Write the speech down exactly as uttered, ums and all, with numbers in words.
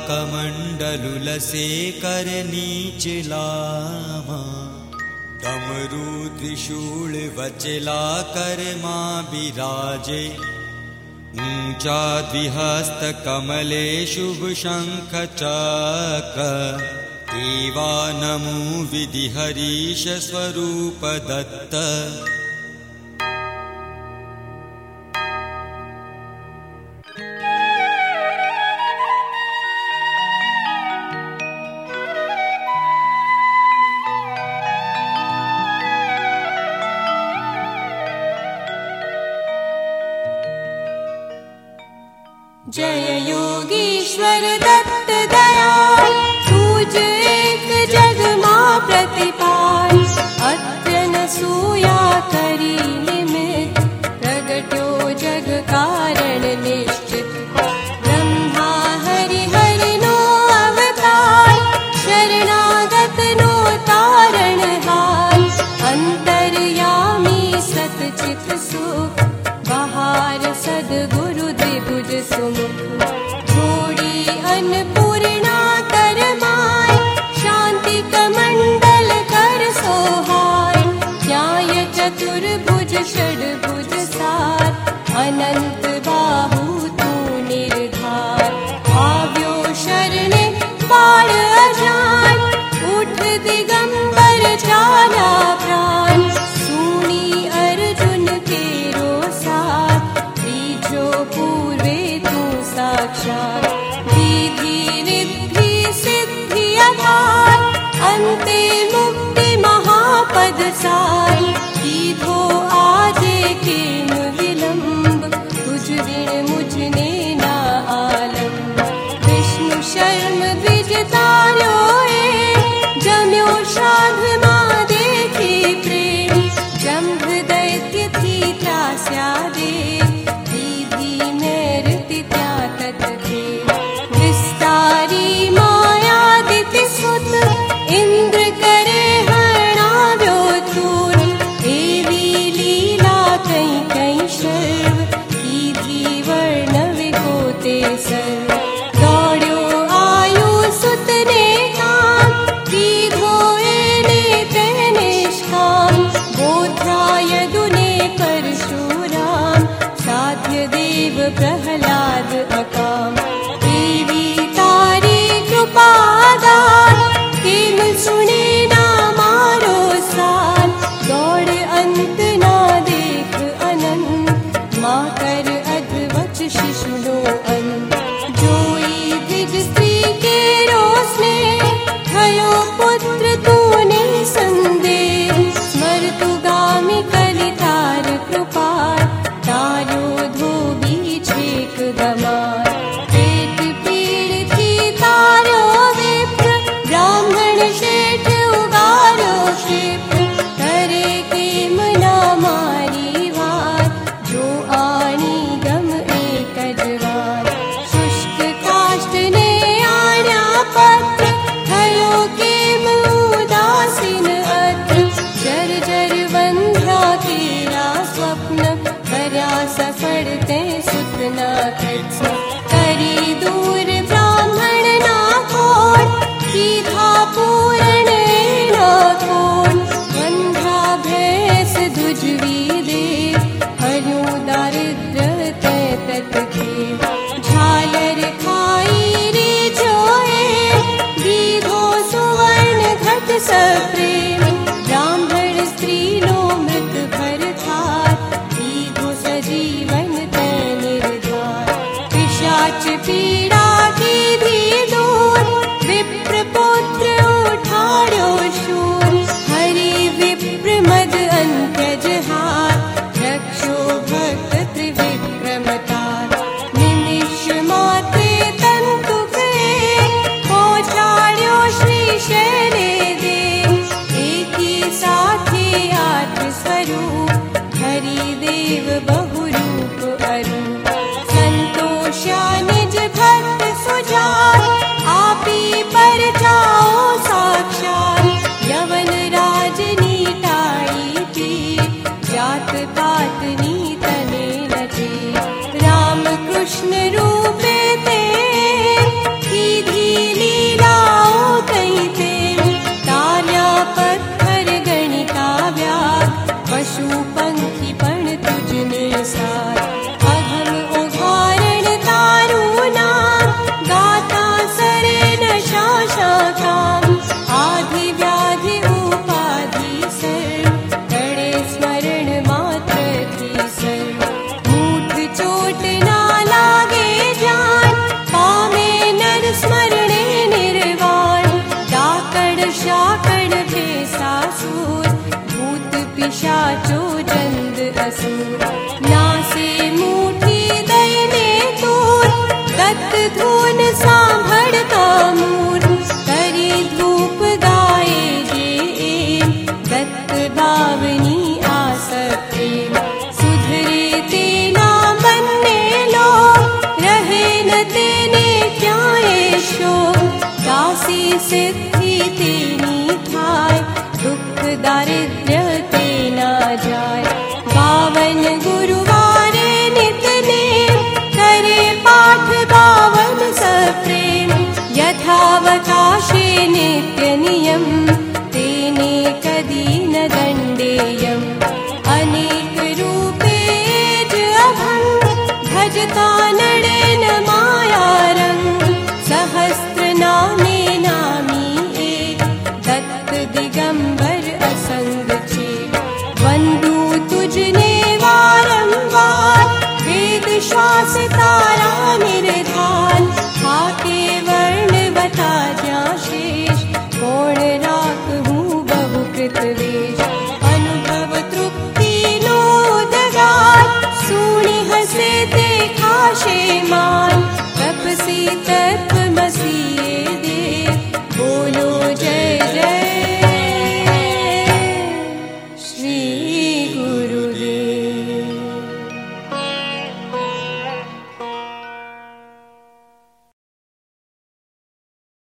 कमंडलुलसे कर नीच लामा, डमरू त्रिशूल वचला कर मां विराजे। ऊंचा द्विहस्त कमले शुभ शंख चक्र, एवा नमो विधि हरीश स्वरूप दत्त। जय योगीश्वर दत्त दयाल, तुझ एक जग मां प्रतिपाल। अत्र न सूया करी निमित्त, प्रगट्यो जग कारण निश्चित। ब्रह्मा हरि हरि नो अवतार, शरणागत नो तारण हार। अंतर्यामी सतचित सुख, बहार सद्गुरु द्विभुज सुमुख। छोड़ी अन्नपूर्णा कर माय, शांति कमंडल कर सोहाय। न्याय चतुर्भुज षड्भुज सार, अनंत बाहु तू निर्धार। आव्यो शरणे बाळ अजान, उठ दिगंबर जाला प्राण। सुनी अर्जुन केरो साथ, बीजो पूर्वे तू साक्षात्। विधि रिद्धि सिद्धि अपार, अन्ते मुक्ति महापद सार। कीधो आजे केम विलंब, तुझ बिन मुझने ना आलम। विष्णु शर्म द्विज तार्यो एक, जम्यो श्राद्ध मां देखी प्रेम। जम्भ दैत्य थी त्रास्या देव, विधि नैरति त्या तत थे। विस्तारी मायादिति सुत, इंद्र करे हरणाव्यो तूर। एवी लीला कई कई शर्व, कीधी वर्णव होते सर्व। दौड़्यो आयु सुत ने काम, कीधो एने ते निष्काम। बोधा यदुने परशुराम, साध्य देव प्रहलाद अकाम। देवी तारी कृपा दान, केम सुने ना मारो साल। दौड़ अंत ना देख अनंत, मां कर अधवच शिशु लो अंत। जोई द्विज स्त्री के रोसने, भयो पुत्र तूने संदेह। स्मरतु गामी कलितार कृपाल, तारो धोबी छेक गमार। पेट पीड़ थी तारो विप्र, ब्राह्मण शेठ उगारो क्षिप्र। करे केम ना मारी वात, जो आनी गम एक जवार। शुष्क काष्ठ ने आण्या पत्र, भयो केम उदासीन अत्र। जर जर बंध्या तेरा स्वप्न, कर्या सफल ते सुत ना कृत्स्न। करी दूर ब्राह्मण ना कोण, कीधा पूरण ना कोण। बंध्या भैंस दुजवी देव, हरु दारिद्र ते तत घेव। झालर खाई रे जोए, दीधो सुवर्ण घट सप्रेम। ब्राह्मण स्त्री नो मृत भर थार, दीधो सजीवन ते निर्धार। पिशाच पीड़ा कीधी दूर, विप्र पुत्र उठाड़्यो शूर। हरि विप्र मद अंत्यज हाथ, रक्षो भक्त त्रिविक्रमतार। निमिष मात्रे तंतु गए, पहुँचाड्यो श्री शैले देव। एकी साथे आठ स्वरूप, हरि देव बहुरूप अरूप। संतोषा निज भक्त सुजान, आपी पर जाओ साक्षात। यवन राजनी टाई पीर, जात पात नी तने नचे। राम कृष्ण रूपे ते, कीधी असुर नासे मुठी दैने दूर दत्त धून सांभड़ता मूर करी धूप गाए जे दत्त बावनी आसक्ति सुधरे तेना बनने लो रहे न तेने क्याए शो दासी सिद्धि तेनी थाय दुख दारिद्र्य